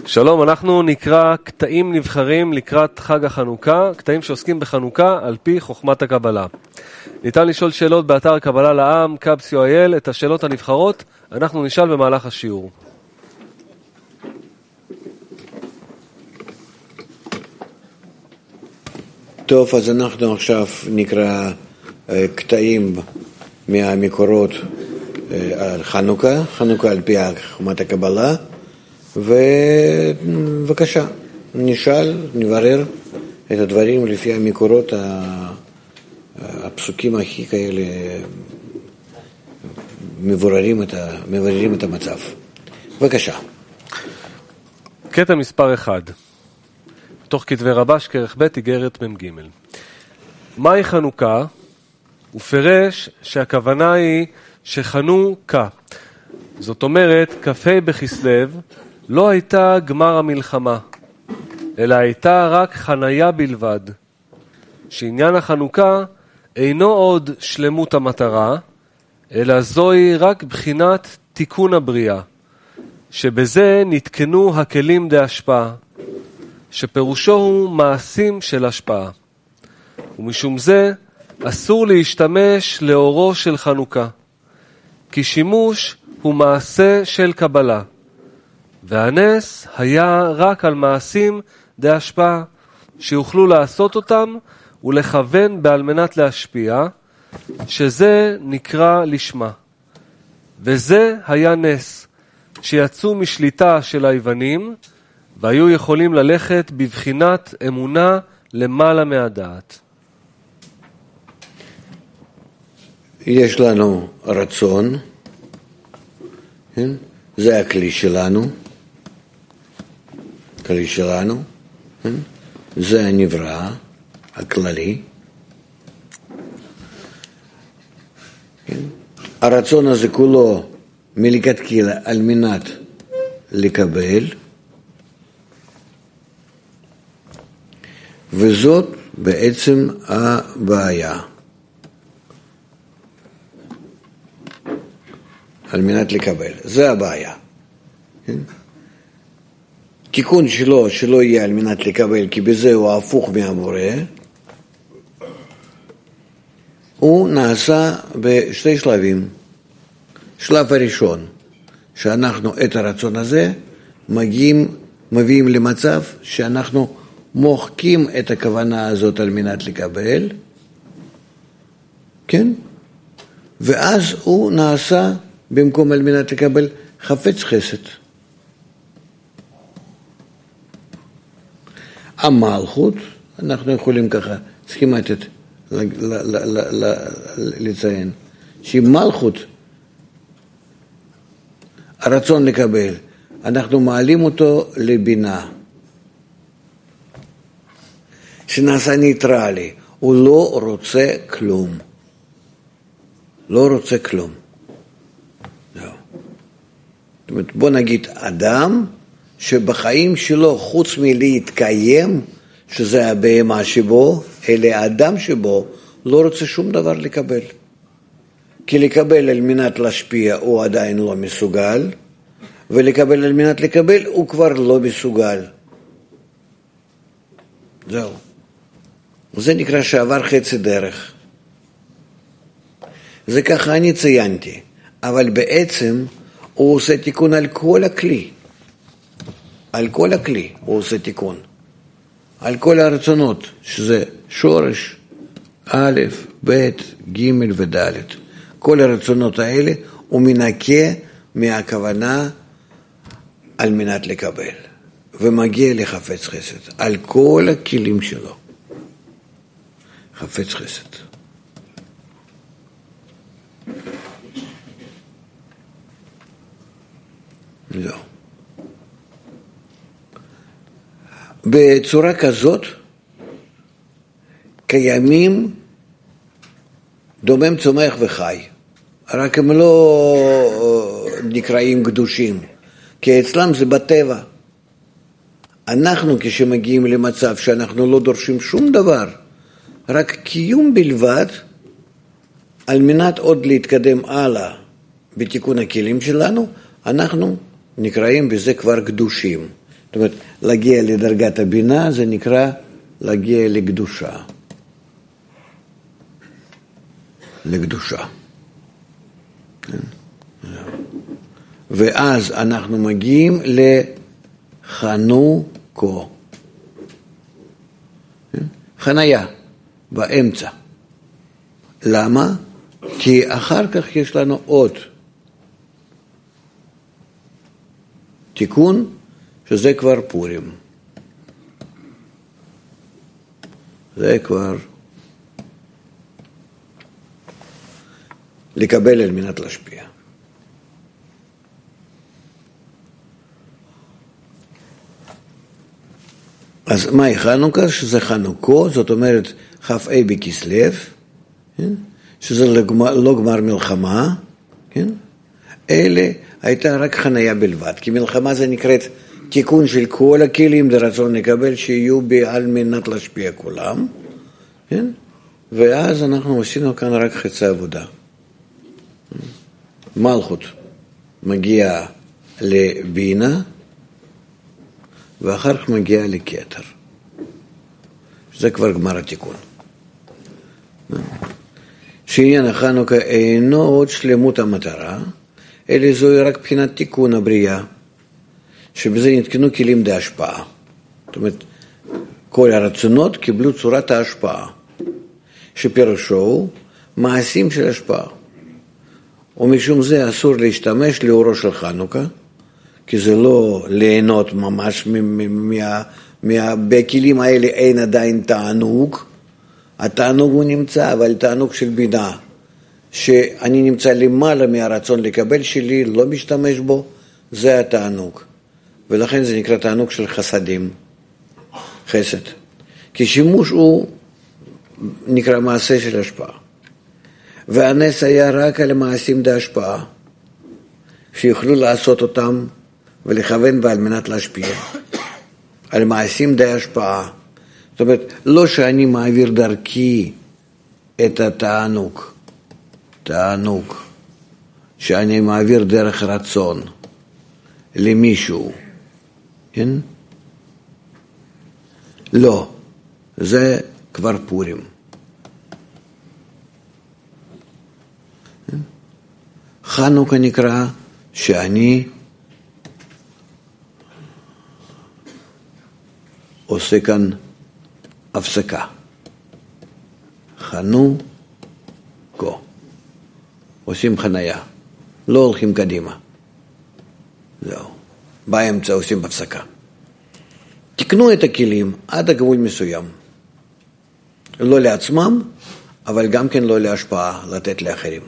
שלום, אנחנו נקרא קטעים נבחרים לקראת חג החנוכה, קטעים שעוסקים בחנוכה על פי חוכמת הקבלה. ניתן לשאול שאלות באתר קבלה לעם, קבס.co.il, את השאלות הנבחרות אנחנו נשאל במהלך השיעור. טוב, אז אנחנו עכשיו נקרא קטעים מהמקורות על חנוכה, חנוכה על פי חוכמת הקבלה, ובבקשה, נשאל, נברר את הדברים לפי המקורות, הפסוקים הכי כאלה מבררים את המצב. בבקשה. קטע מספר 1. בתוך כתבי רבש, כרך ב' איגרת מ"ג. מהי חנוכה? הוא פירש שהכוונה היא שחנוכה. זאת אומרת, כ"ה בכסלו לא הייתה גמר המלחמה, אלא הייתה רק חניה בלבד. שעניין החנוכה אינו עוד שלמות המטרה, אלא זוהי רק בחינת תיקון הבריאה, שבזה נתקנו הכלים דהשפעה, שפירושו הוא מעשים של השפעה. ומשום זה אסור להשתמש לאורו של חנוכה, כי שימוש הוא מעשה של קבלה, והנס היה רק על מעשים דהשפעה, שיוכלו לעשות אותם ולכוון בעל מנת להשפיע, שזה נקרא לשמה. וזה היה נס, שיצאו משליטה של היוונים, והיו יכולים ללכת בבחינת אמונה למעלה מהדעת. יש לנו רצון, זה הכלי שלנו, זה הנברא הכללי. הרצון הזה כולו מלכתחילה על מנת לקבל, וזאת בעצם הבעיה. על מנת לקבל, זה הבעיה. תיקון שלא יהיה על מנת לקבל, כי בזה הוא הפוך מהבורא, הוא נעשה בשתי שלבים. שלב הראשון, שאנחנו את הרצון הזה מביאים למצב שאנחנו מוחקים את הכוונה הזאת על מנת לקבל, כן? ואז הוא נעשה במקום על מנת לקבל חפץ חסד. המלכות, אנחנו יכולים ככה סכימטית לציין, שהיא מלכות, הרצון לקבל, אנחנו מעלים אותו לבינה, שנעשה ניטרלי, הוא לא רוצה כלום. לא רוצה כלום. זאת אומרת, בוא נגיד אדם שבחיים שלו חוץ מלהתקיים, שזה הבהמה שבו, אלא האדם שבו לא רוצה שום דבר לקבל. כי לקבל על מנת להשפיע הוא עדיין לא מסוגל, ולקבל על מנת לקבל הוא כבר לא מסוגל. זהו. זה נקרא שעבר חצי דרך. זה ככה אני ציינתי, אבל בעצם הוא עושה תיקון על כל הכלי. על כל הכלי הוא עושה תיקון. על כל הרצונות, שזה שורש, א', ב', ג' וד'. כל הרצונות האלה הוא מנקה מהכוונה על מנת לקבל. ומגיע לחפץ חסד. על כל הכלים שלו. חפץ חסד. לא. בצורה כזאת קיימים דומם, צומח וחי, רק הם לא נקראים קדושים, כי אצלם זה בטבע. אנחנו כשמגיעים למצב שאנחנו לא דורשים שום דבר, רק קיום בלבד, על מנת עוד להתקדם הלאה בתיקון הכלים שלנו, אנחנו נקראים בזה כבר קדושים. זאת אומרת, להגיע לדרגת הבינה זה נקרא להגיע לקדושה. לקדושה. ואז אנחנו מגיעים לחנוכו. חניה, באמצע. למה? כי אחר כך יש לנו עוד תיקון, שזה כבר פורים. זה כבר לקבל על מנת להשפיע. אז מהי חנוכה? שזה חנוכו, זאת אומרת כ"ה בכסלו, שזה לא גמר מלחמה, אלה הייתה רק חניה בלבד, כי מלחמה זה נקראת תיקון של כל הכלים ברצון לקבל שיהיו על מנת להשפיע כולם, ואז אנחנו עשינו כאן רק חצי עבודה. מלכות מגיעה לבינה, ואחר כך מגיע לכתר. זה כבר גמר התיקון. שעניין החנוכה אינו עוד שלמות המטרה, אלא זוהי רק בחינת תיקון הבריאה, שבזה נתקנו כלים להשפעה. זאת אומרת, כל הרצונות קיבלו צורת ההשפעה, שפירושו מעשים של השפעה. ומשום זה אסור להשתמש לאורו של חנוכה, כי זה לא ליהנות ממש בכלים האלה אין עדיין תענוג. התענוג הוא נמצא, אבל תענוג של בינה, שאני נמצא למעלה מהרצון לקבל שלי, לא משתמש בו, זה התענוג. ולכן זה נקרא תענוג של חסדים, חסד. כי שימוש הוא נקרא מעשה של השפעה. והנס היה רק על מעשים בהשפעה, שיוכלו לעשות אותם ולכוון ועל מנת להשפיע. על מעשים די השפעה. זאת אומרת, לא שאני מעביר דרכי את תענוג, שאני מעביר דרך רצון למישהו, כן? לא, זה כבר פורים. חנוכה נקרא שאני עושה כאן הפסקה. חנוכו. עושים חניה. לא הולכים קדימה. זהו. באמצע עושים הפסקה. תקנו את הכלים עד הגבול מסוים. לא לעצמם, אבל גם כן לא להשפעה, לתת לאחרים.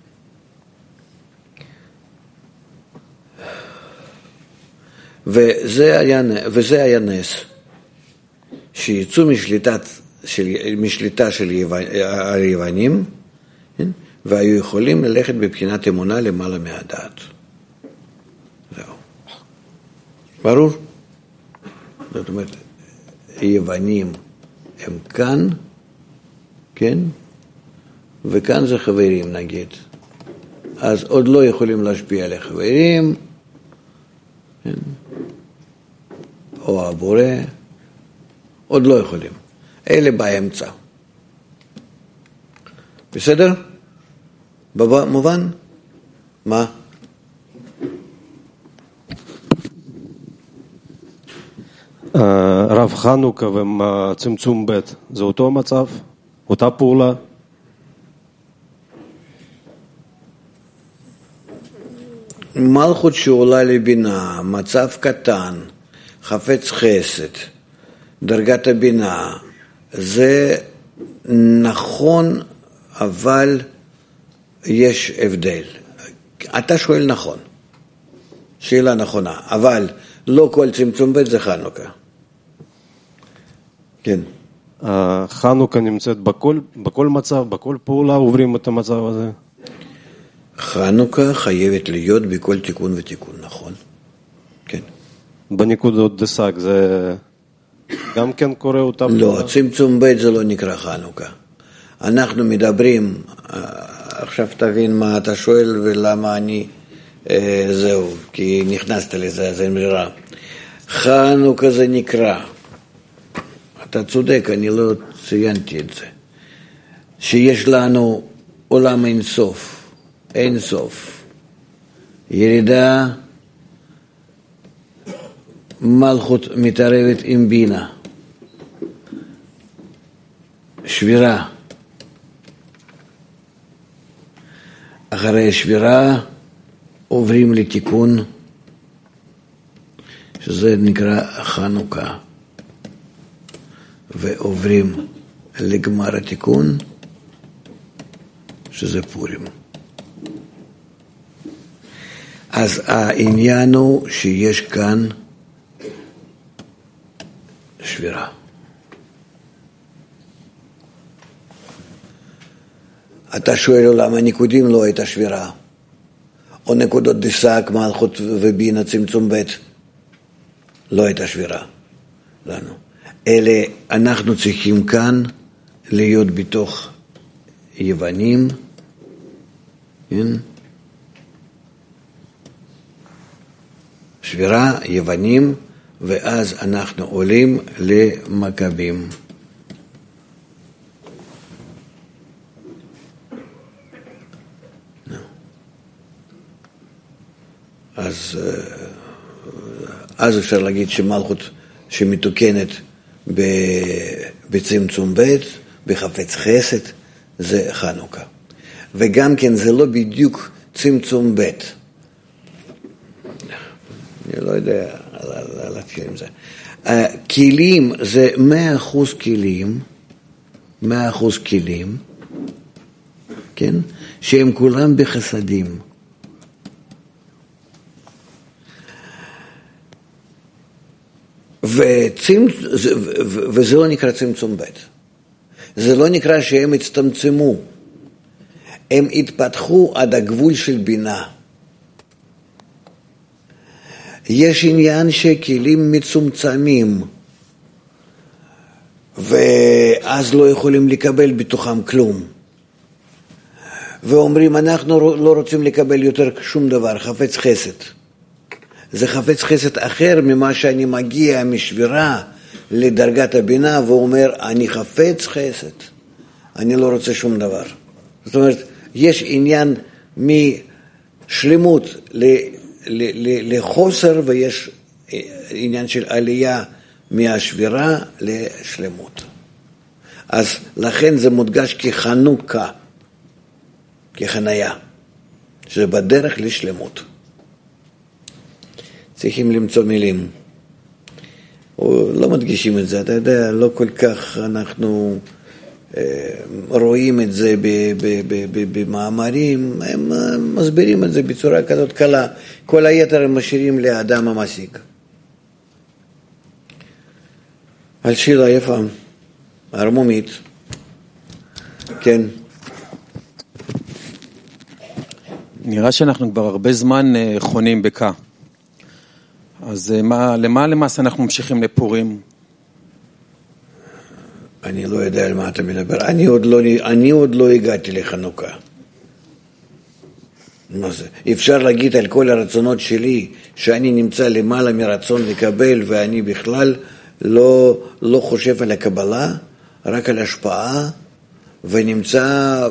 וזה היה נס. שיצאו משליטה של היוונים, והיו יכולים ללכת בבחינת אמונה למעלה מהדעת. זהו. ברור? זאת אומרת, היוונים הם כאן, כן? וכאן זה חברים נגיד. אז עוד לא יכולים להשפיע על החברים, כן? או הבורא, עוד לא יכולים. אלה באמצע. בסדר? מובן? מה? רב חנוכה וצמצום ב' זה אותו מצב? אותה פעולה? מלכות שעולה לבינה, מצב קטן, חפץ חסד, דרגת הבינה, זה נכון, אבל יש הבדל. אתה שואל נכון, שאלה נכונה, אבל לא כל צמצום ב' זה חנוכה. כן. חנוכה נמצאת בכל מצב, בכל פעולה עוברים את המצב הזה? חנוכה חייבת להיות בכל תיקון ותיקון, נכון? כן. בנקודות דסק זה גם כן קורה אותה? לא, צמצום ב' זה לא נקרא חנוכה. אנחנו מדברים, עכשיו תבין מה אתה שואל ולמה אני, זהו, כי נכנסת לזה, אז אין ברירה. חנוכה זה נקרא, אתה צודק, אני לא ציינתי את זה, שיש לנו עולם אין סוף, אין סוף, ירידה, מלכות מתערבת עם בינה, שבירה, אחרי שבירה עוברים לתיקון, שזה נקרא חנוכה, ועוברים לגמר התיקון, שזה פורים. אז העניין הוא שיש כאן שבירה. אתה שואל למה נקודים לא הייתה שבירה, או נקודות דסק, מלכות ובינה, צמצום ב' לא הייתה שבירה לנו. אלה אנחנו צריכים כאן להיות בתוך יוונים, כן? שבירה, יוונים, ואז אנחנו עולים למכבים. אז אפשר להגיד שמלכות שמתוקנת בצמצום ב', בחפץ חסד, זה חנוכה. וגם כן זה לא בדיוק צמצום ב'. אני לא יודע להתחיל עם זה. כלים זה 100% כלים, 100% כלים, כן? שהם כולם בחסדים. וזה לא נקרא צמצום ב'. זה לא נקרא שהם הצטמצמו. הם התפתחו עד הגבול של בינה. יש עניין שכלים מצומצמים, ואז לא יכולים לקבל בתוכם כלום. ואומרים, אנחנו לא רוצים לקבל יותר שום דבר, חפץ חסד. זה חפץ חסד אחר ממה שאני מגיע משבירה לדרגת הבינה, ואומר, אני חפץ חסד, אני לא רוצה שום דבר. זאת אומרת, יש עניין משלמות לחוסר, ויש עניין של עלייה מהשבירה לשלמות. אז לכן זה מודגש כחנוכה, כחניה, שזה בדרך לשלמות. צריכים למצוא מילים. או לא מדגישים את זה, אתה יודע, לא כל כך אנחנו רואים את זה במאמרים, הם מסבירים את זה בצורה כזאת קלה. כל היתר הם משאירים לאדם המעסיק. על שאלה יפה, הרמומית. כן. נראה שאנחנו כבר הרבה זמן חונים בקה. אז למה למעשה אנחנו ממשיכים לפורים? אני לא יודע על מה אתה מדבר. אני עוד לא הגעתי לחנוכה. מה זה? אפשר להגיד על כל הרצונות שלי שאני נמצא למעלה מרצון לקבל, ואני בכלל לא חושב על הקבלה, רק על השפעה, ונמצא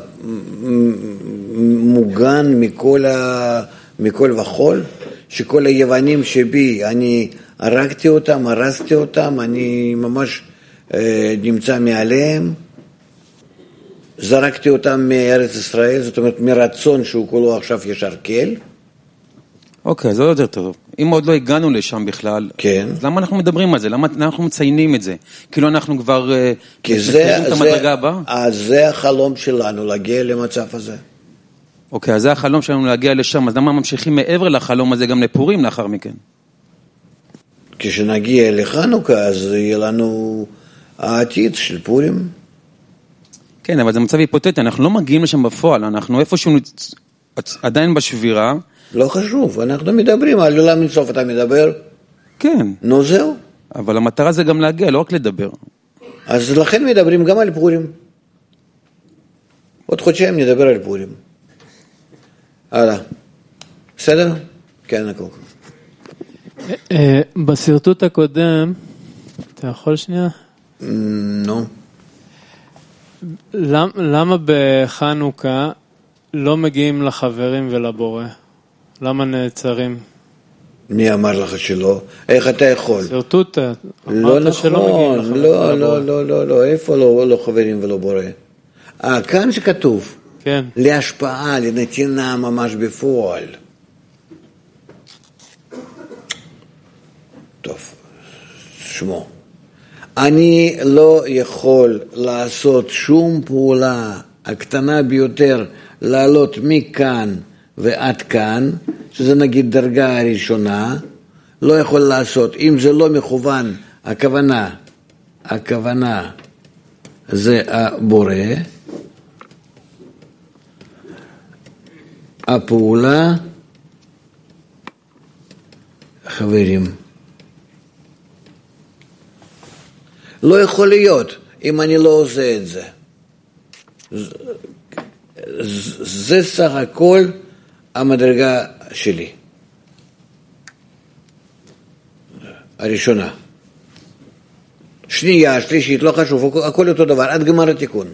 מוגן מכל וכל, שכל היוונים שבי, אני הרגתי אותם, הרסתי אותם, אני ממש נמצא מעליהם, זרקתי אותם מארץ ישראל, זאת אומרת מרצון שהוא כולו עכשיו ישר כל. אוקיי, זה יותר טוב. אם עוד לא הגענו לשם בכלל, כן. אז למה אנחנו מדברים על זה? למה אנחנו מציינים את זה? כאילו אנחנו כבר מכירים את המדרגה הבאה? אז זה החלום שלנו, להגיע למצב הזה. אוקיי, אז זה החלום שלנו להגיע לשם, אז למה ממשיכים מעבר לחלום הזה גם לפורים לאחר מכן? כשנגיע לחנוכה, אז יהיה לנו העתיד של פורים. כן, אבל זה מצב היפותטי, אנחנו לא מגיעים לשם בפועל, אנחנו איפשהו עדיין בשבירה. לא חשוב, אנחנו מדברים, על עולם אינסוף אתה מדבר. כן. נו זהו. אבל המטרה זה גם להגיע, לא רק לדבר. אז לכן מדברים גם על פורים. עוד חודשיים נדבר על פורים. הלאה. בסדר? כן, הכל. בסרטוט הקודם, אתה יכול שנייה? נו. למה בחנוכה לא מגיעים לחברים ולבורא? למה נעצרים? מי אמר לך שלא? איך אתה יכול? סרטוט, לא אמרת שלא מגיעים נכון, לחברים ולבורא. לא, איפה לא חברים ולא בורא? כאן שכתוב. כן. להשפעה, לנתינה ממש בפועל. טוב, שמו. אני לא יכול לעשות שום פעולה הקטנה ביותר, לעלות מכאן ועד כאן, שזה נגיד דרגה הראשונה, לא יכול לעשות, אם זה לא מכוון, הכוונה זה הבורא, הפעולה, חברים, לא יכול להיות אם אני לא עושה את זה. זה סך הכל המדרגה שלי. הראשונה. שנייה, שלישית, לא חשוב, הכל אותו דבר, עד גמר התיקון.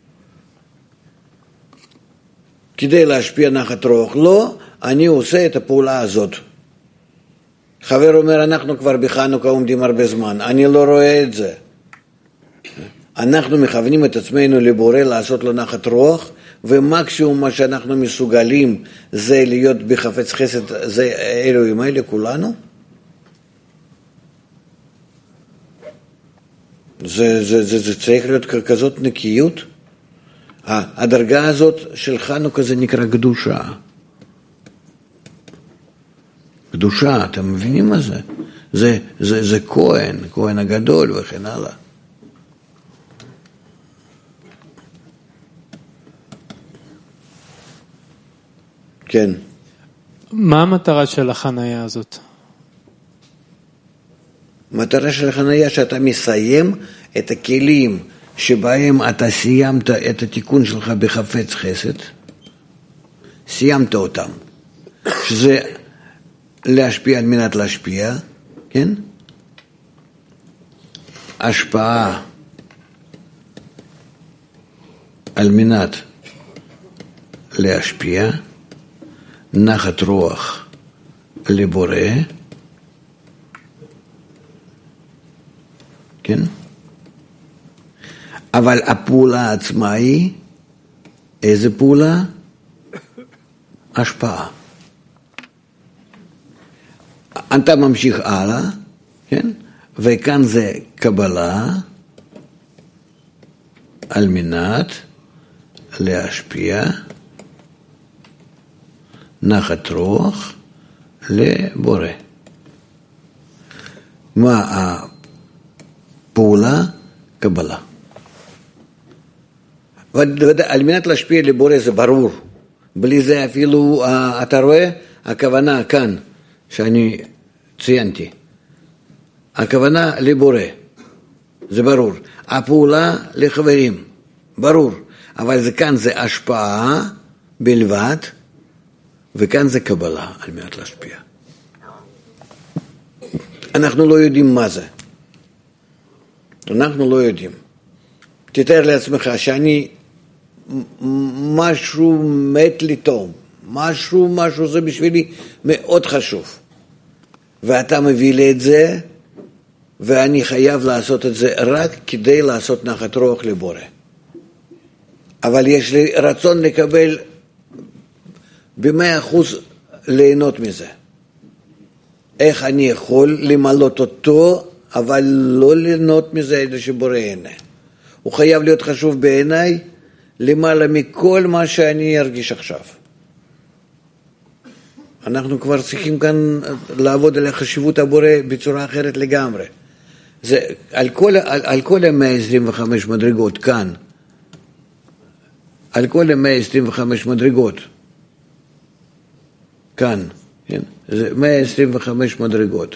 כדי להשפיע נחת רוח, לא, אני עושה את הפעולה הזאת. חבר אומר, אנחנו כבר בחנוכה עומדים הרבה זמן, אני לא רואה את זה. אנחנו מכוונים את עצמנו לבורא לעשות לו נחת רוח, ומקסימום מה שאנחנו מסוגלים זה להיות בחפץ חסד, זה אלוהים האלה כולנו. זה צריך להיות כזאת נקיות. הדרגה הזאת של חנוכה זה נקרא קדושה. קדושה, אתם מבינים מה זה? זה כהן הגדול וכן הלאה. כן. מה המטרה של החנייה הזאת? המטרה של החנייה שאתה מסיים את הכלים שבהם אתה סיימת את התיקון שלך בחפץ חסד, סיימת אותם, שזה להשפיע על מנת להשפיע, כן? השפעה על מנת להשפיע, נחת רוח לבורא, כן? אבל הפעולה עצמה היא, איזה פעולה? השפעה. אתה ממשיך הלאה, כן? וכאן זה קבלה, על מנת להשפיע נחת רוח לבורא. מה הפעולה? קבלה. על מנת להשפיע לבורא זה ברור. בלי זה אפילו, אתה רואה, הכוונה כאן, שאני ציינתי. הכוונה לבורא, זה ברור. הפעולה לחברים, ברור. אבל זה כאן זה השפעה בלבד, וכאן זה קבלה על מנת להשפיע. אנחנו לא יודעים מה זה. אנחנו לא יודעים. תתאר לעצמך שאני משהו מת לי טוב, משהו זה בשבילי מאוד חשוב. ואתה מביא לי את זה, ואני חייב לעשות את זה רק כדי לעשות נחת רוח לבורא. אבל יש לי רצון לקבל ב100% ליהנות מזה. איך אני יכול למלות אותו, אבל לא ליהנות מזה אלא שבורא הנה. הוא חייב להיות חשוב בעיניי, למעלה מכל מה שאני ארגיש עכשיו. אנחנו כבר צריכים כאן לעבוד על החשיבות הבורא בצורה אחרת לגמרי. זה על כל 125 מדרגות כאן, על כל 125 מדרגות כאן, כן? זה 125 מדרגות.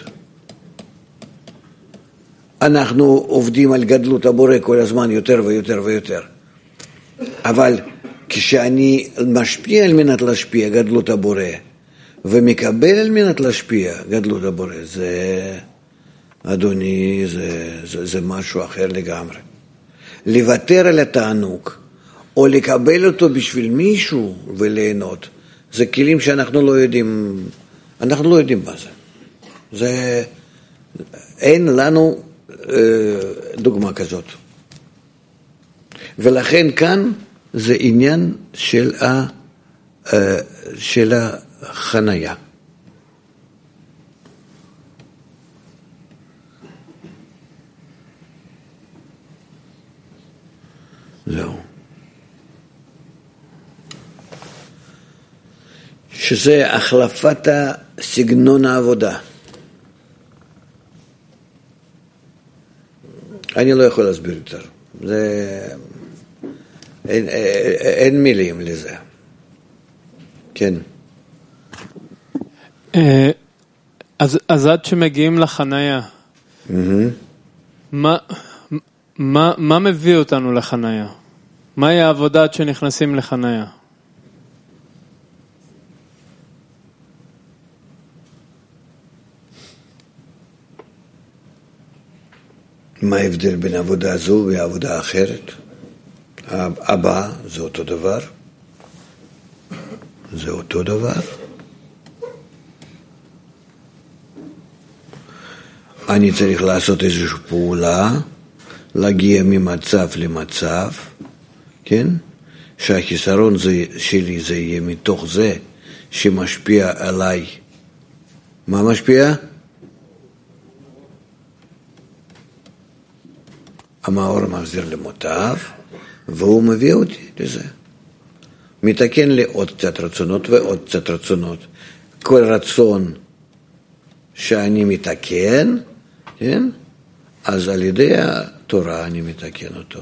אנחנו עובדים על גדלות הבורא כל הזמן יותר ויותר ויותר. אבל כשאני משפיע על מנת להשפיע גדלות הבורא, ומקבל על מנת להשפיע, גדלות הבורא, זה, אדוני, זה משהו אחר לגמרי. לוותר על התענוג, או לקבל אותו בשביל מישהו וליהנות, זה כלים שאנחנו לא יודעים, אנחנו לא יודעים מה זה. זה, אין לנו דוגמה כזאת. ולכן כאן זה עניין של החנייה. זהו. שזה החלפת סגנון העבודה. אני לא יכול להסביר יותר. אין מילים לזה. כן. אז עד שמגיעים לחנייה, מה מביא אותנו לחנייה? מהי העבודה עד שנכנסים לחנייה? מה ההבדל בין העבודה הזו והעבודה האחרת? הבא זה אותו דבר. זה אותו דבר. אני צריך לעשות איזושהי פעולה, להגיע ממצב למצב, כן? שהחיסרון שלי זה יהיה מתוך זה שמשפיע עליי. מה משפיע? המאור מחזיר למוטב, והוא מביא אותי לזה. מתקן לי עוד קצת רצונות ועוד קצת רצונות. כל רצון שאני מתקן, כן? אז על ידי התורה אני מתקן אותו.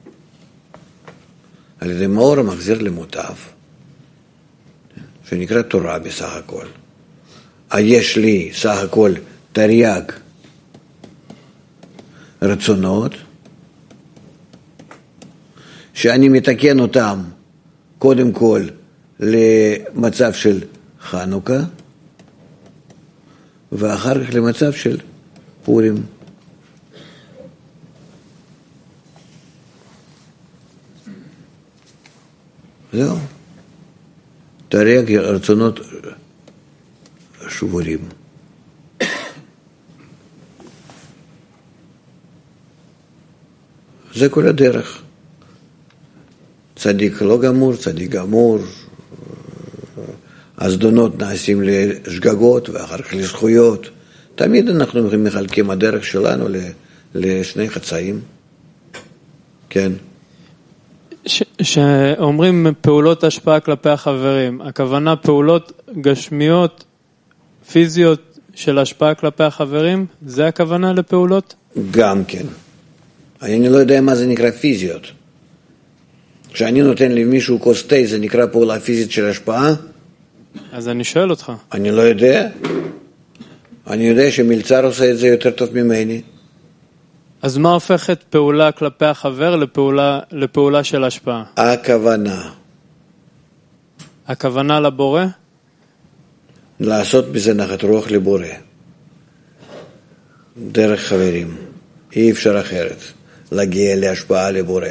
על ידי מאור מחזיר למוטב, שנקרא תורה בסך הכל. יש לי סך הכל תרי"ג רצונות, שאני מתקן אותם קודם כל למצב של חנוכה, ואחר כך למצב של פורים. זהו. תרי"ג רצונות שבורים. זה כל הדרך. צדיק לא גמור, צדיק גמור, הזדונות נעשים לשגגות ואחר כך לזכויות. תמיד אנחנו מחלקים הדרך שלנו לשני חצאים. כן. שאומרים פעולות השפעה כלפי החברים, הכוונה פעולות גשמיות, פיזיות של השפעה כלפי החברים, זה הכוונה לפעולות? גם כן. אני לא יודע מה זה נקרא פיזיות. כשאני נותן למישהו כוס תה, זה נקרא פעולה פיזית של השפעה? אז אני שואל אותך. אני לא יודע. אני יודע שמלצר עושה את זה יותר טוב ממני. אז מה הופכת פעולה כלפי החבר לפעולה של השפעה? הכוונה. הכוונה לבורא? לעשות בזה נחת רוח לבורא. דרך חברים. אי אפשר אחרת. להגיע להשפעה לבורא.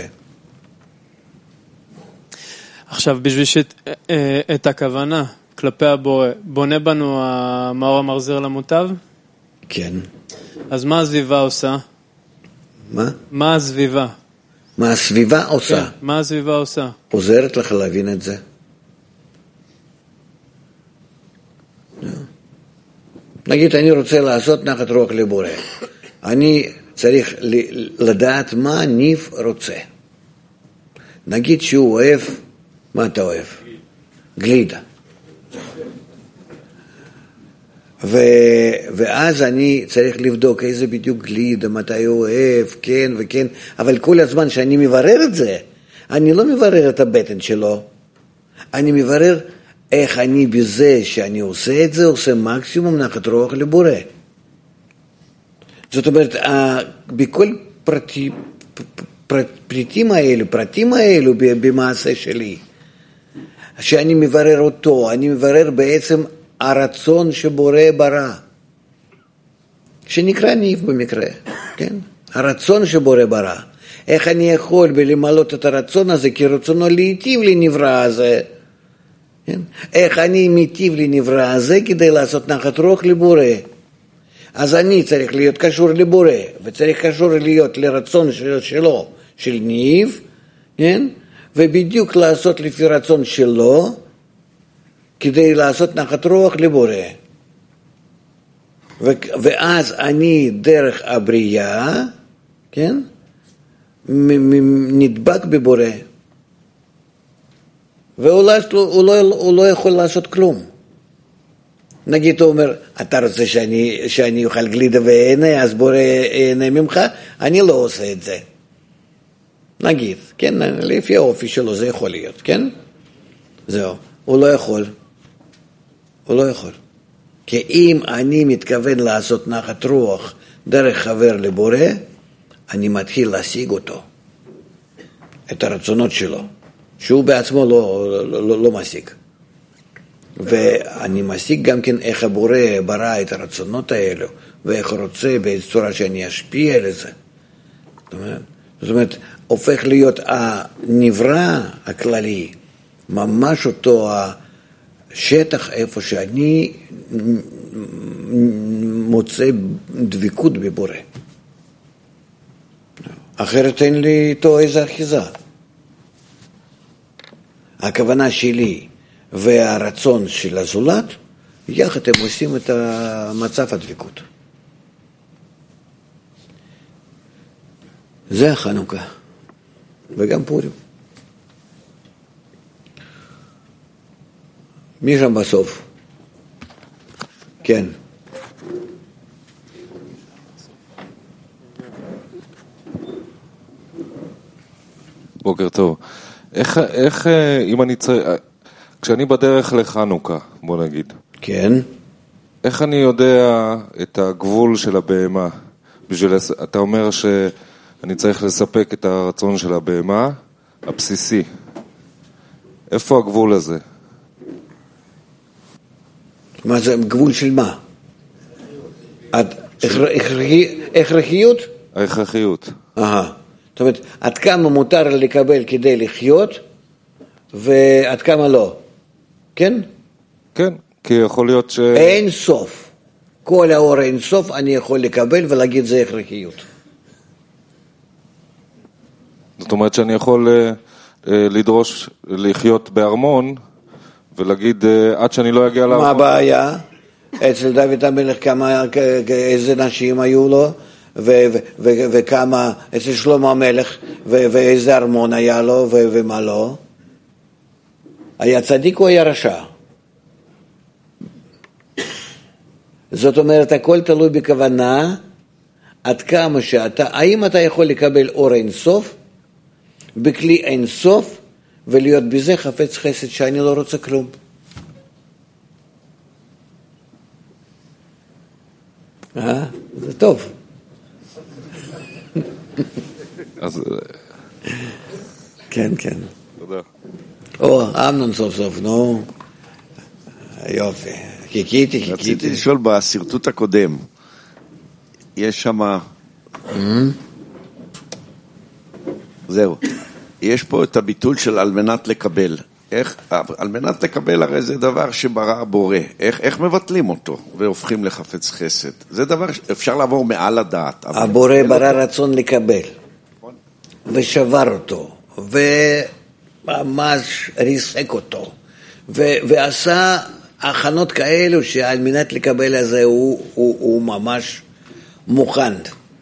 עכשיו, בשביל את הכוונה כלפי הבורא, בונה בנו המאור המחזיר למוטב? כן. אז מה הסביבה עושה? מה? מה הסביבה? מה הסביבה עושה? כן, מה הסביבה עושה? עוזרת לך להבין את זה. נגיד, אני רוצה לעשות נחת רוח לבורא. אני צריך לדעת מה ניב רוצה. נגיד שהוא אוהב, מה אתה אוהב? גלידה. ואז אני צריך לבדוק איזה בדיוק גלידה, מתי הוא אוהב, כן וכן, אבל כל הזמן שאני מברר את זה, אני לא מברר את הבטן שלו, אני מברר איך אני בזה שאני עושה את זה, עושה מקסימום נחת רוח לבורא. זאת אומרת, בכל פרטים האלו במעשה שלי, שאני מברר אותו, אני מברר בעצם הרצון שבורא ברא, שנקרא ניב במקרה, כן? הרצון שבורא ברא. איך אני יכול למלות את הרצון הזה, כי רצונו להיטיב לנברא הזה, כן? איך אני מיטיב לנברא הזה כדי לעשות נחת רוח לבורא? אז אני צריך להיות קשור לבורא, וצריך קשור להיות לרצון שלו, של ניב, כן? ובדיוק לעשות לפי רצון שלו, כדי לעשות נחת רוח לבורא. ואז אני דרך הבריאה, כן? נדבק בבורא. ואולי הוא לא יכול לעשות כלום. נגיד הוא אומר, אתה רוצה שאני אוכל גלידה ואהנה, אז בורא אהנה ממך? אני לא עושה את זה. נגיד, כן, לפי האופי שלו זה יכול להיות, כן? זהו, הוא לא יכול. הוא לא יכול. כי אם אני מתכוון לעשות נחת רוח דרך חבר לבורא, אני מתחיל להשיג אותו, את הרצונות שלו, שהוא בעצמו לא משיג. ואני משיג גם כן איך הבורא ברא את הרצונות האלו, ואיך הוא רוצה באיזו צורה שאני אשפיע על זה. זאת אומרת, הופך להיות הנברא הכללי, ממש אותו השטח איפה שאני מוצא דבקות בבורא. אחרת אין לי איתו איזה אחיזה. הכוונה שלי והרצון של הזולת, יחד הם עושים את המצב הדבקות. זה החנוכה, וגם פורים. מי שם בסוף? כן. בוקר טוב. איך אם אני צריך, כשאני בדרך לחנוכה, בוא נגיד. כן. איך אני יודע את הגבול של הבהמה? אתה אומר שאני צריך לספק את הרצון של הבהמה הבסיסי. איפה הגבול הזה? מה זה גבול של מה? הכרחיות? ההכרחיות. זאת אומרת, עד כמה מותר לקבל כדי לחיות, ועד כמה לא. כן? כן, כי יכול להיות אין סוף. כל האור אין סוף אני יכול לקבל ולהגיד זה הכרחיות. זאת אומרת שאני יכול לדרוש לחיות בארמון, ולהגיד עד שאני לא אגיע לארמון. מה הבעיה? אצל דוד המלך איזה נשים היו לו, וכמה אצל שלמה המלך, ואיזה ארמון היה לו, ומה לא? היה צדיק או היה רשע? זאת אומרת, הכל תלוי בכוונה, עד כמה שאתה, האם אתה יכול לקבל אור אינסוף, בכלי אינסוף, ולהיות בזה חפץ חסד שאני לא רוצה כלום. זה טוב. אז כן, כן. תודה. אמנון סוף סוף, נו. יופי. חיכיתי. רציתי לשאול בסרטוט הקודם, יש שם, זהו, יש פה את הביטול של על מנת לקבל. על מנת לקבל הרי זה דבר שברא הבורא. איך מבטלים אותו והופכים לחפץ חסד? זה דבר שאפשר לעבור מעל הדעת. הבורא ברא רצון לקבל, ושבר אותו, וממש ריסק אותו, ועשה הכנות כאלו שעל מנת לקבל הזה הוא ממש מוכן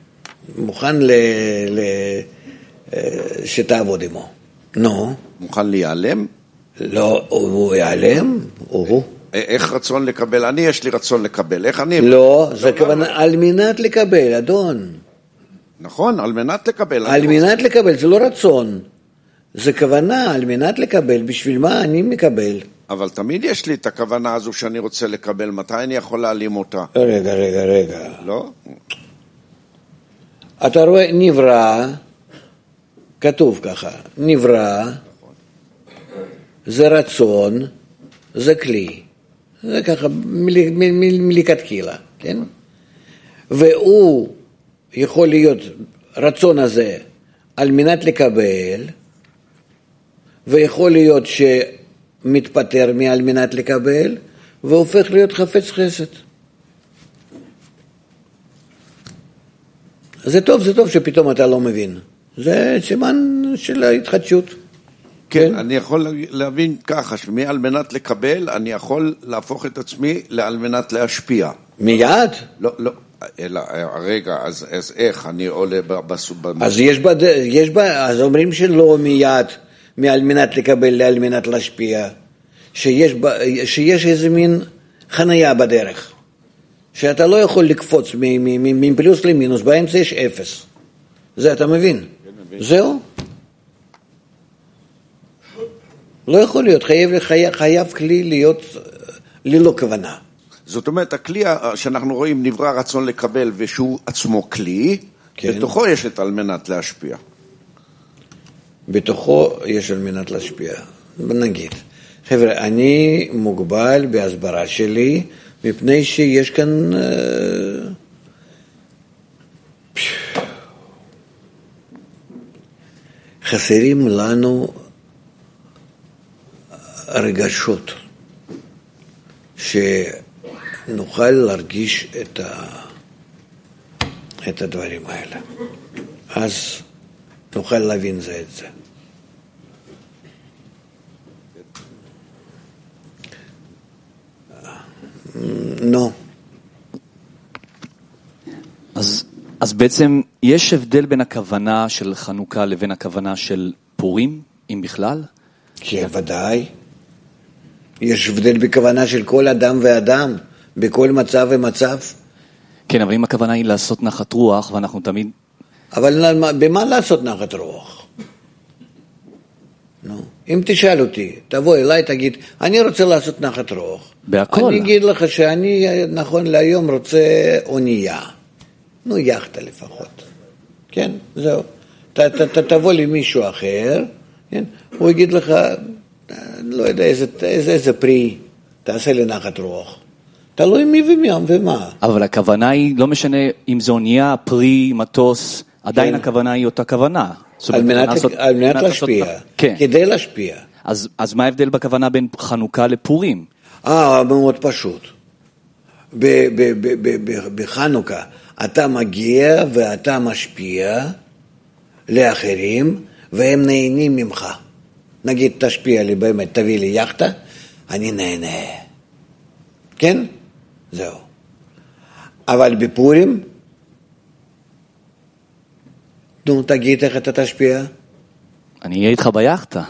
שתעבוד עמו. נו. מוכן להיעלם? לא, הוא ייעלם? איך רצון לקבל? יש לי רצון לקבל. איך אני? לא, זה כוונה על מנת לקבל, אדון. נכון, על מנת לקבל. על מנת לקבל, זה לא רצון. זה כוונה על מנת לקבל. בשביל מה אני מקבל? אבל תמיד יש לי את הכוונה הזו שאני רוצה לקבל. מתי אני יכול להעלים אותה? רגע. לא? אתה רואה, נברא, כתוב ככה, נברא, זה רצון, זה כלי, זה ככה מלכתחילה, כן? והוא יכול להיות רצון הזה על מנת לקבל, ויכול להיות שמתפטר מעל מנת לקבל, והופך להיות חפץ חסד. זה טוב שפתאום אתה לא מבין. זה סימן של ההתחדשות. כן, אני יכול להבין ככה, שמעל מנת לקבל, אני יכול להפוך את עצמי לעל מנת להשפיע. מיד? לא, אלא, רגע, אז איך אני עולה אז אז אומרים שלא מיד, מעל מנת לקבל לעל מנת להשפיע, שיש איזה מין חנייה בדרך, שאתה לא יכול לקפוץ מפלוס למינוס, באמצע יש אפס. זה אתה מבין? זהו? לא יכול להיות, חייב כלי להיות ללא כוונה. זאת אומרת, הכלי שאנחנו רואים נברא רצון לקבל ושהוא עצמו כלי, כן. בתוכו יש את על מנת להשפיע. בתוכו יש על מנת להשפיע. נגיד, חבר'ה, אני מוגבל בהסברה שלי, מפני שיש כאן חסרים לנו רגשות שנוכל להרגיש את הדברים האלה. אז נוכל להבין זה את זה. נו. אז בעצם יש הבדל בין הכוונה של חנוכה לבין הכוונה של פורים, אם בכלל? כן, ודאי. יש הבדל בכוונה של כל אדם ואדם, בכל מצב ומצב. כן, אבל אם הכוונה היא לעשות נחת רוח, ואנחנו תמיד... אבל במה לעשות נחת רוח? נו, אם תשאל אותי, תבוא אליי, תגיד, אני רוצה לעשות נחת רוח. בהכל. אני אגיד לך שאני נכון להיום רוצה אונייה. נו, יחתה לפחות. כן, זהו. תבוא לי מישהו אחר, כן? הוא יגיד לך, לא יודע, איזה פרי, תעשה לי נחת רוח. תלוי מי ומה. אבל הכוונה היא, לא משנה אם זה אונייה, פרי, מטוס, עדיין הכוונה היא אותה כוונה. על מנת להשפיע, כדי להשפיע. אז מה ההבדל בכוונה בין חנוכה לפורים? מאוד פשוט. בחנוכה אתה מגיע ואתה משפיע לאחרים, והם נהנים ממך. נגיד, תשפיע לי באמת, תביא לי יחטה, אני נהנה. כן? זהו. אבל בפורים, נו, תגיד איך אתה תשפיע. אני אהיה איתך ביחטה.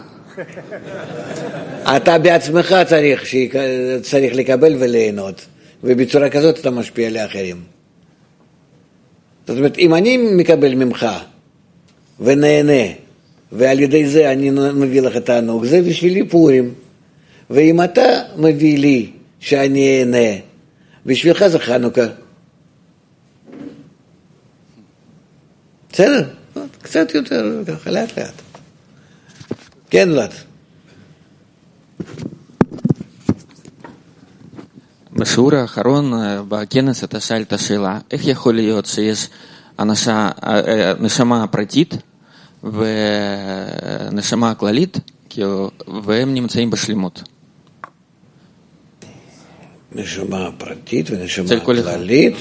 אתה בעצמך צריך לקבל וליהנות, ובצורה כזאת אתה משפיע לאחרים. זאת אומרת, אם אני מקבל ממך ונהנה, ועל ידי זה אני מביא לך תענוג, זה בשבילי פורים. ואם אתה מביא לי שאני אהנה, בשבילך זה חנוכה. בסדר? קצת יותר ככה, לאט לאט. כן, לאט. בשיעור האחרון בכנס אתה שאלת שאלה, איך יכול להיות שיש נשמה פרטית ונשמה כללית, והם נמצאים בשלמות? נשמה פרטית ונשמה כללית,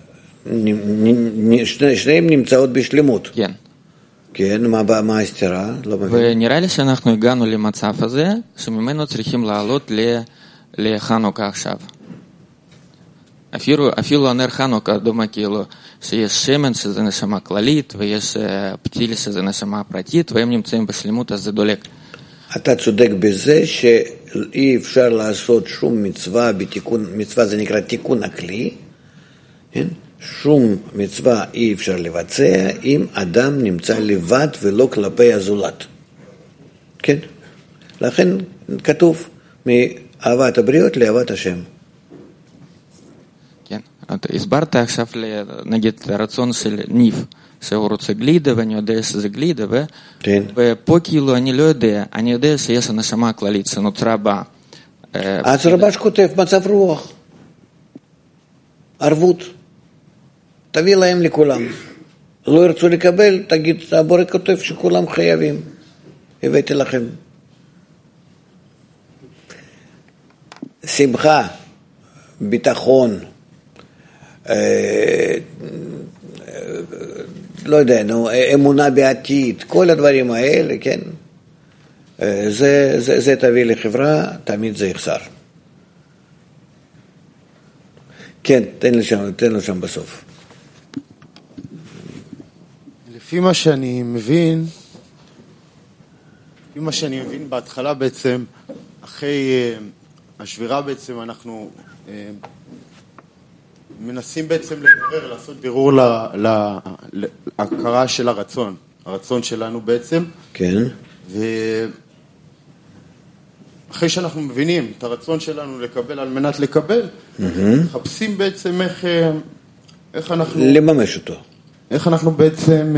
שניהם נמצאות בשלמות. כן. כן, מה הסתירה? לא מבין. ונראה לי שאנחנו הגענו למצב הזה, שממנו צריכים לעלות לחנוכה עכשיו. אפילו הנר חנוכה דומה כאילו שיש שמן שזה נשמה כללית, ויש פתיל שזה נשמה פרטית, והם נמצאים בשלמות, אז זה דולק. אתה צודק בזה שאי אפשר לעשות שום מצווה בתיקון, מצווה זה נקרא תיקון הכלי, כן? שום מצווה אי אפשר לבצע אם אדם נמצא לבד ולא כלפי הזולת. כן? לכן כתוב מאהבת הבריות לאהבת השם. כן, אתה הסברת עכשיו נגיד הרצון של ניב, שהוא רוצה גלידה ואני יודע שזה גלידה, כן. ופה כאילו אני לא יודע, אני יודע שיש הנשמה הכללית שנוצרה אז רבש כותב מצב רוח, ערבות, תביא להם לכולם. לא ירצו לקבל, תגיד, הבורא כותב שכולם חייבים, הבאתי לכם. שמחה, ביטחון, לא יודע, אמונה בעתיד, כל הדברים האלה, כן? זה תביא לחברה, תמיד זה יחסר. כן, תן לו שם בסוף. לפי מה שאני מבין, בהתחלה בעצם, אחרי השבירה בעצם אנחנו מנסים בעצם לברר, לעשות בירור להכרה של הרצון שלנו בעצם. כן. ואחרי שאנחנו מבינים את הרצון שלנו לקבל על מנת לקבל, מחפשים בעצם איך אנחנו... לממש אותו. איך אנחנו בעצם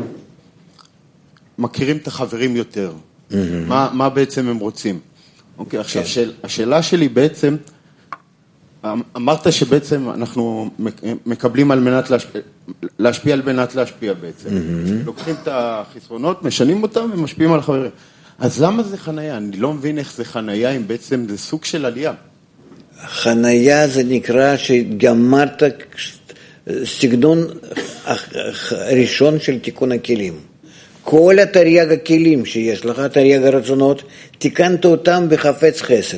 מכירים את החברים יותר. מה בעצם הם רוצים. אוקיי, עכשיו השאלה שלי בעצם, אמרת שבעצם אנחנו מקבלים על מנת להשפיע על מנת להשפיע בעצם. לוקחים את החסרונות, משנים אותם ומשפיעים על החברים. אז למה זה חנייה? אני לא מבין איך זה חנייה, אם בעצם זה סוג של עלייה. חנייה זה נקרא שגמרת סגנון ראשון של תיקון הכלים. כל התרי"ג הכלים שיש לך, תרי"ג הרצונות, תיקנת אותם בחפץ חסד.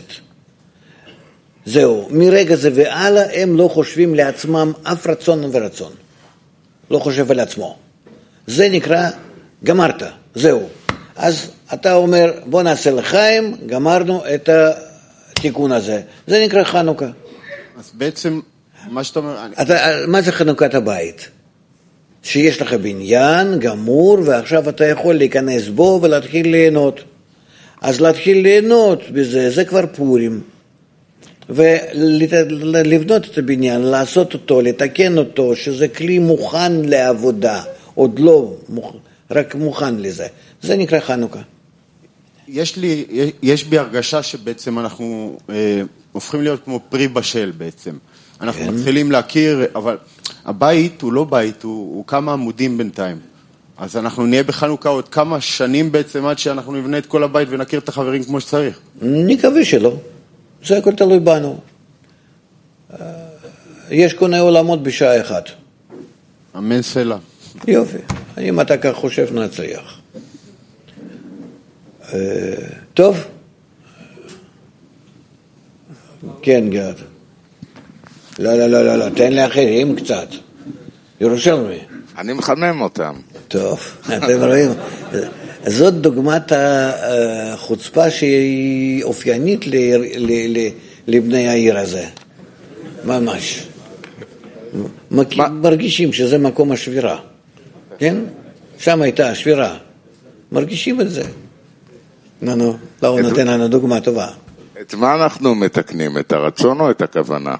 זהו, מרגע זה והלאה הם לא חושבים לעצמם אף רצון ורצון. לא חושב על עצמו. זה נקרא גמרת, זהו. אז אתה אומר, בוא נעשה לחיים, גמרנו את התיקון הזה. זה נקרא חנוכה. אז בעצם, מה שאתה אומר... מה זה חנוכת הבית? שיש לך בניין גמור, ועכשיו אתה יכול להיכנס בו ולהתחיל ליהנות. אז להתחיל ליהנות בזה, זה כבר פורים. ולבנות את הבניין, לעשות אותו, לתקן אותו, שזה כלי מוכן לעבודה, עוד לא, רק מוכן לזה. זה נקרא חנוכה. יש בי הרגשה שבעצם אנחנו הופכים להיות כמו פרי בשל בעצם. אנחנו מתחילים להכיר, אבל הבית הוא לא בית, הוא כמה עמודים בינתיים. אז אנחנו נהיה בחנוכה עוד כמה שנים בעצם עד שאנחנו נבנה את כל הבית ונכיר את החברים כמו שצריך. נקווה שלא. זה הכל תלוי בנו. יש קונה עולמות בשעה אחת. אמן סלע. יופי. אם אתה כך חושב נצליח. טוב. כן, גד. לא, תן לאחרים קצת. ירושלמי. אני מחמם אותם. טוב, אתם רואים. זאת דוגמת החוצפה שהיא אופיינית לבני העיר הזה. ממש. מרגישים שזה מקום השבירה. כן? שם הייתה השבירה. מרגישים את זה. נו, לא נותן לנו דוגמה טובה. את מה אנחנו מתקנים? את הרצון או את הכוונה?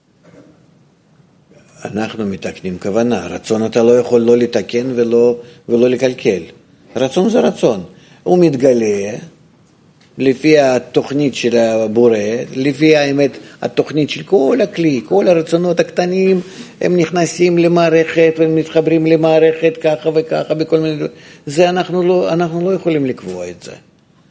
אנחנו מתקנים כוונה. רצון אתה לא יכול לא לתקן ולא לקלקל. רצון זה רצון. הוא מתגלה לפי התוכנית של הבורא, לפי האמת, התוכנית של כל הכלי, כל הרצונות הקטנים, הם נכנסים למערכת ומתחברים למערכת ככה וככה בכל מיני... זה אנחנו לא יכולים לקבוע את זה.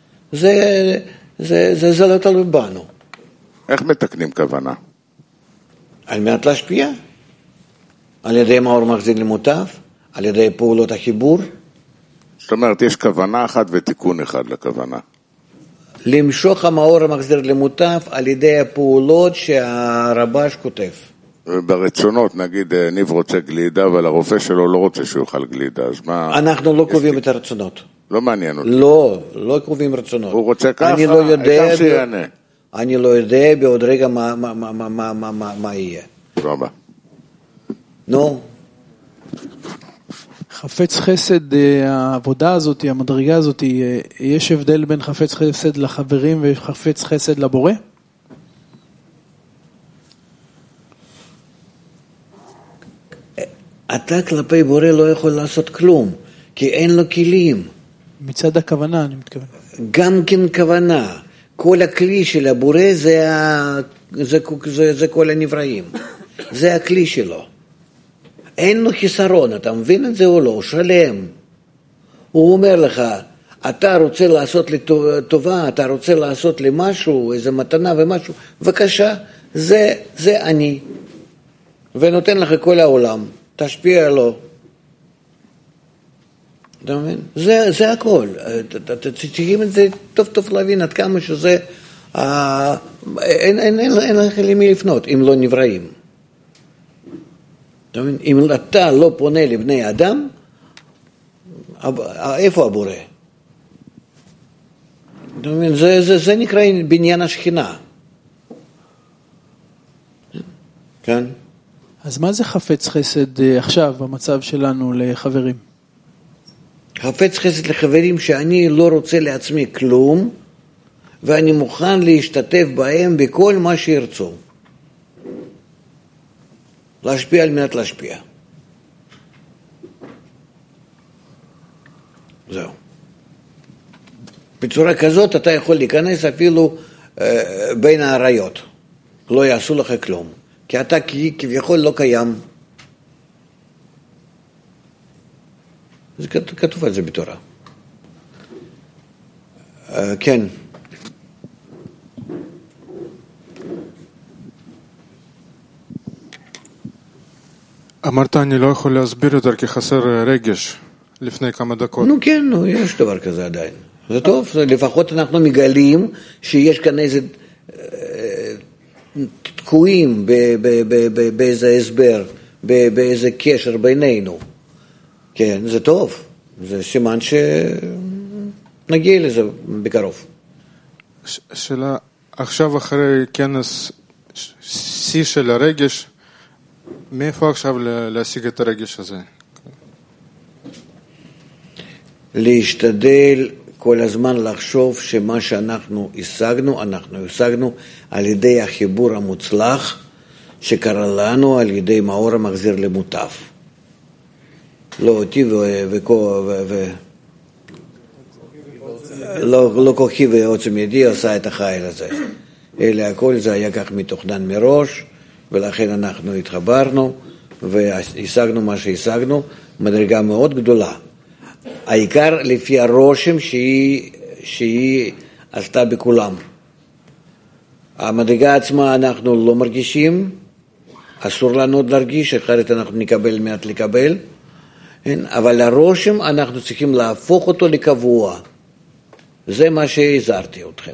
זה לא תלוי בנו. איך מתקנים כוונה? על מנת להשפיע. על ידי מאור מחזיר למוטב, על ידי פעולות החיבור. זאת אומרת, יש כוונה אחת ותיקון אחד לכוונה. למשוך המאור המחזיר למוטב על ידי הפעולות שהרבש כותב. ברצונות, נגיד, ניב רוצה גלידה, אבל הרופא שלו לא רוצה שהוא יאכל גלידה, אז מה... אנחנו לא קובעים את הרצונות. לא מעניין אותי. לא קובעים רצונות. הוא רוצה ככה, העיקר שיענה. אני לא יודע בעוד רגע מה יהיה. תודה רבה. נו. חפץ חסד, העבודה הזאת, המדרגה הזאת, יש הבדל בין חפץ חסד לחברים וחפץ חסד לבורא? אתה כלפי בורא לא יכול לעשות כלום, כי אין לו כלים. מצד הכוונה אני מתכוון. גם כן כוונה. כל הכלי של הבורא זה כל הנבראים. זה הכלי שלו. אין לו חיסרון, אתה מבין את זה או לא? הוא שלם. הוא אומר לך, אתה רוצה לעשות לי טובה, אתה רוצה לעשות לי משהו, איזו מתנה ומשהו, בבקשה, זה אני. ונותן לך כל העולם, תשפיע לו. אתה מבין? זה הכל. צריכים את זה טוב להבין עד כמה שזה, אין לך למי לפנות, אם לא נבראים. אתה מבין? אם אתה לא פונה לבני אדם, איפה הבורא? אתה מבין? זה נקרא בניין השכינה. כן? אז מה זה חפץ חסד עכשיו, במצב שלנו לחברים? חפץ חסד לחברים שאני לא רוצה לעצמי כלום, ואני מוכן להשתתף בהם בכל מה שירצו. להשפיע על מנת להשפיע. זהו. בצורה כזאת אתה יכול להיכנס אפילו בין העריות. לא יעשו לך כלום. כי אתה כביכול לא קיים. זה כתוב על זה בתורה. כן. אמרת אני לא יכול להסביר יותר כי חסר רגש לפני כמה דקות. נו כן, יש דבר כזה עדיין. זה טוב, לפחות אנחנו מגלים שיש כאן איזה תקועים באיזה הסבר, באיזה קשר בינינו. כן, זה טוב. זה סימן שנגיע לזה בקרוב. שאלה, עכשיו אחרי כנס שיא של הרגש, מאיפה עכשיו להשיג את הרגש הזה? להשתדל כל הזמן לחשוב שמה שאנחנו השגנו, אנחנו השגנו על ידי החיבור המוצלח שקרה לנו על ידי מאור המחזיר למוטב. לא אותי לא כוחי ועוצם ידי עושה את החיל הזה. אלא הכל זה היה כך מתוכנן מראש, ולכן אנחנו התחברנו והשגנו מה שהשגנו, מדרגה מאוד גדולה. העיקר לפי הרושם שהיא עשתה בכולם. המדרגה עצמה אנחנו לא מרגישים, אסור לנו עוד להרגיש, אחרת אנחנו נקבל מעט לקבל, אבל הרושם אנחנו צריכים להפוך אותו לקבוע. זה מה שהזהרתי אתכם.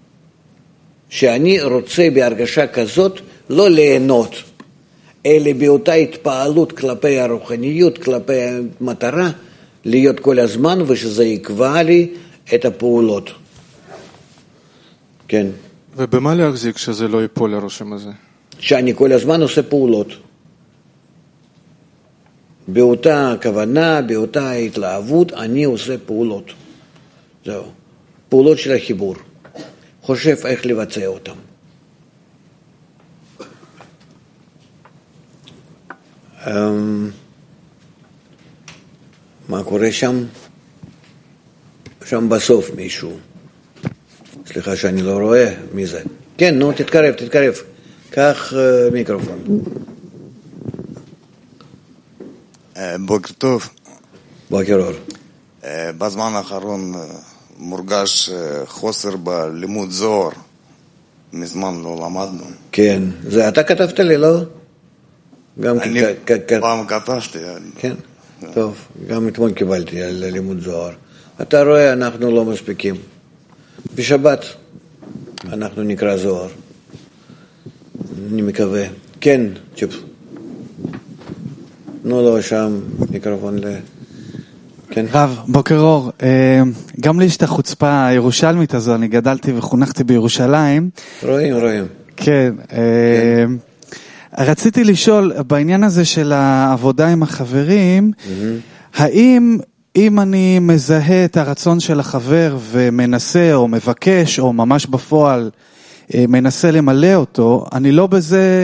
שאני רוצה בהרגשה כזאת לא ליהנות, אלא באותה התפעלות כלפי הרוחניות, כלפי המטרה, להיות כל הזמן ושזה יקבע לי את הפעולות. כן. ובמה להחזיק שזה לא ייפול לרושם הזה? שאני כל הזמן עושה פעולות. באותה כוונה, באותה התלהבות, אני עושה פעולות. זהו. פעולות של החיבור. חושב איך לבצע אותם. מה קורה שם? שם בסוף מישהו. סליחה שאני לא רואה מי זה. כן, נו, תתקרב. קח מיקרופון. בוקר טוב. בוקר אור. בזמן האחרון מורגש חוסר בלימוד זוהר. מזמן לא למדנו. כן, זה אתה כתבת לי, לא? אני פעם כתבתי. כן, טוב, גם אתמול קיבלתי על לימוד זוהר. אתה רואה, אנחנו לא מספיקים. בשבת אנחנו נקרא זוהר. אני מקווה. כן, צ'ופ. לא, שם מיקרופון כן. רב, בוקר אור. גם לי יש את החוצפה הירושלמית הזו, אני גדלתי וחונכתי בירושלים. רואים. כן. רציתי לשאול, בעניין הזה של העבודה עם החברים, האם אם אני מזהה את הרצון של החבר ומנסה או מבקש או ממש בפועל מנסה למלא אותו, אני לא בזה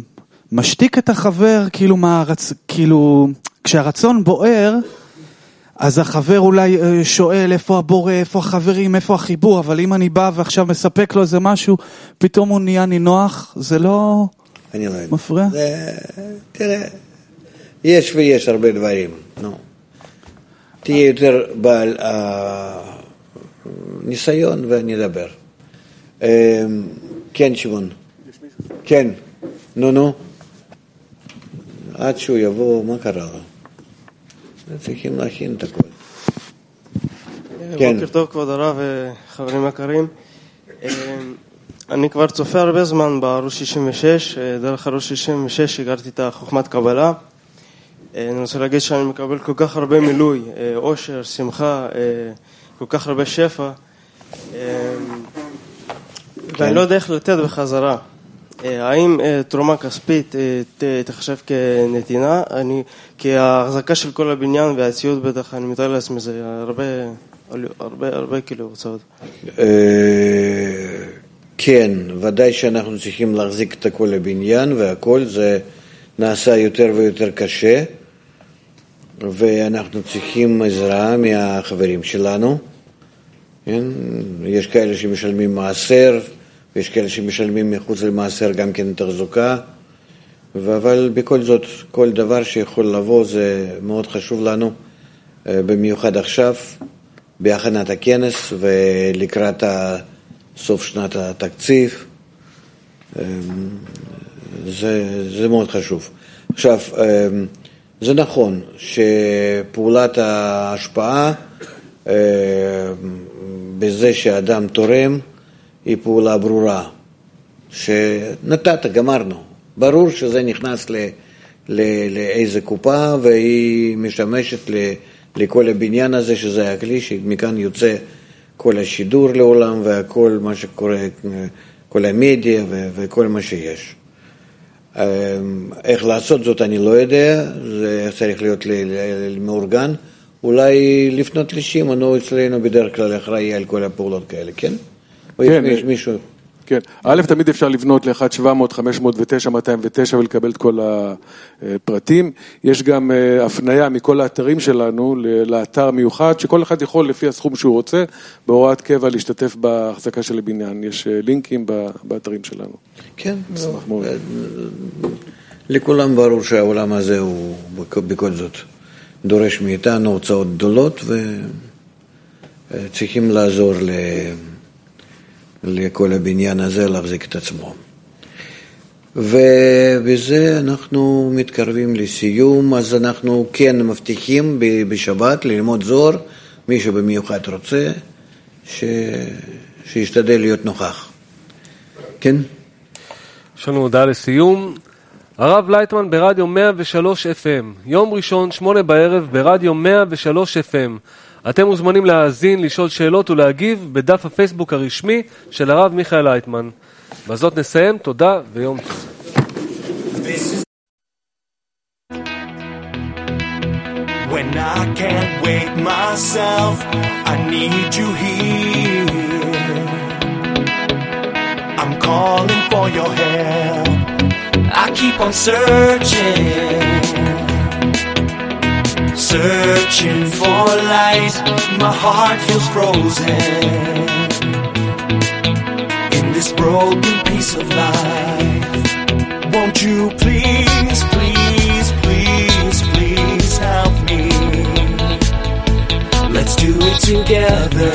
משתיק את החבר, כאילו כשהרצון בוער, אז החבר אולי שואל איפה הבורא, איפה החברים, איפה החיבור, אבל אם אני בא ועכשיו מספק לו איזה משהו, פתאום הוא נהיה נינוח, זה לא מפריע? תראה, יש ויש הרבה דברים, תהיה יותר בעל ניסיון ואני אדבר. כן, שמעון. כן, נו. עד שהוא יבוא, מה קרה לו? צריכים להכין את הכל. כן. בוקר טוב, כבוד הרב וחברים יקרים. אני כבר צופה הרבה זמן בערוץ 66, דרך ערוץ 66 הכרתי את חוכמת קבלה. אני רוצה להגיד שאני מקבל כל כך הרבה מילוי, אושר, שמחה, כל כך הרבה שפע, ואני לא יודע איך לתת בחזרה. האם תרומה כספית תחשב כנתינה? כי ההחזקה של כל הבניין והציוד בטח, אני מתאר לעצמי, זה הרבה כאילו הוצאות. כן, ודאי שאנחנו צריכים להחזיק את כל הבניין והכל, זה נעשה יותר ויותר קשה, ואנחנו צריכים עזרה מהחברים שלנו. יש כאלה שמשלמים מעשר, ויש כאלה שמשלמים מחוץ למעשר גם כן תחזוקה, אבל בכל זאת, כל דבר שיכול לבוא זה מאוד חשוב לנו, במיוחד עכשיו, בהכנת הכנס ולקראת סוף שנת התקציב, זה מאוד חשוב. עכשיו, זה נכון שפעולת ההשפעה בזה שאדם תורם היא פעולה ברורה, שנתת, גמרנו. ברור שזה נכנס לאיזה קופה והיא משמשת לכל הבניין הזה, שזה הכלי שמכאן יוצא כל השידור לעולם והכל מה שקורה, כל המדיה וכל מה שיש. איך לעשות זאת אני לא יודע, זה צריך להיות מאורגן, אולי לפנות לשמעון, או אצלנו בדרך כלל אחראי על כל הפעולות כאלה, כן? או יש מישהו? כן, א', תמיד אפשר לבנות ל-1-700-509-209 ולקבל את כל הפרטים. יש גם הפניה מכל האתרים שלנו לאתר מיוחד, שכל אחד יכול לפי הסכום שהוא רוצה, בהוראת קבע להשתתף בהחזקה של הבניין. יש לינקים באתרים שלנו. כן, לכולם ברור שהעולם הזה הוא בכל זאת דורש מאיתנו הוצאות גדולות, וצריכים לעזור לכל הבניין הזה להחזיק את עצמו. ובזה אנחנו מתקרבים לסיום, אז אנחנו כן מבטיחים בשבת ללמוד זוהר, מי שבמיוחד רוצה, שישתדל להיות נוכח. כן? יש לנו הודעה לסיום. הרב לייטמן ברדיו 103 FM, יום ראשון 8 בערב ברדיו 103 FM. אתם מוזמנים להאזין, לשאול שאלות ולהגיב בדף הפייסבוק הרשמי של הרב מיכאל לייטמן. בזאת נסיים, תודה ויום טוב. When I can't wait myself, I need you here. I'm calling for your help. I keep on searching for light. My heart feels frozen in this broken piece of life. Won't you please, please, please, please help me? Let's do it together.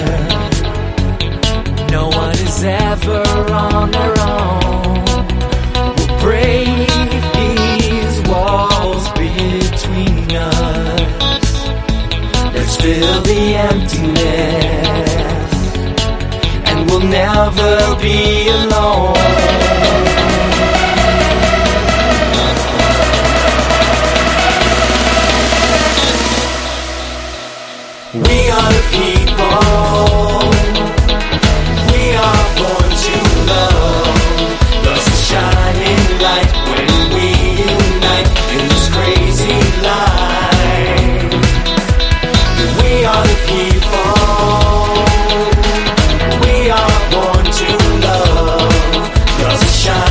No one is ever on their own. We'll break these walls between us. Let's fill the emptiness, and we'll never be alone. We are the people. We are born to love. Love's a shining light when we unite in this crazy life. We are the people. We are born to love. Love's a shining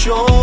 show